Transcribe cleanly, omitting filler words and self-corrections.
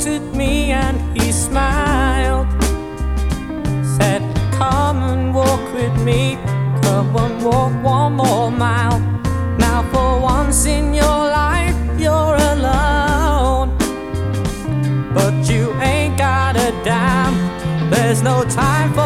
looked at me and he smiled. Said, come and walk with me, come and walk one more mile. Now for once in your life you're alone, but you ain't got a dime. There's no time for